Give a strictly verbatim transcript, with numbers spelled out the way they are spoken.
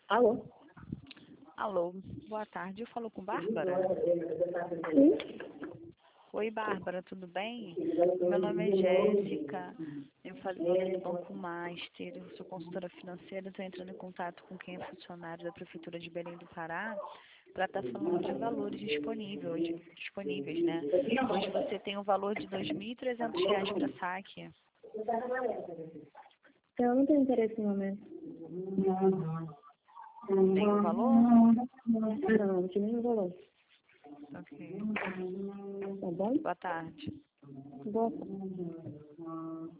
Alô? Alô, boa tarde. Eu falo com Bárbara? Sim? Oi, Bárbara, tudo bem? Meu nome é Jéssica, eu faço nome do Banco Master, eu sou consultora financeira, estou entrando em contato com quem é funcionário da Prefeitura de Belém do Pará para estar falando de valores disponíveis, disponíveis, né? Hoje você tem o valor de dois mil e trezentos reais para saque. Eu não tenho interesse no momento. Tem o valor? Não, não tinha nenhum valor. Ok. Tá bom? Boa tarde. Boa tarde.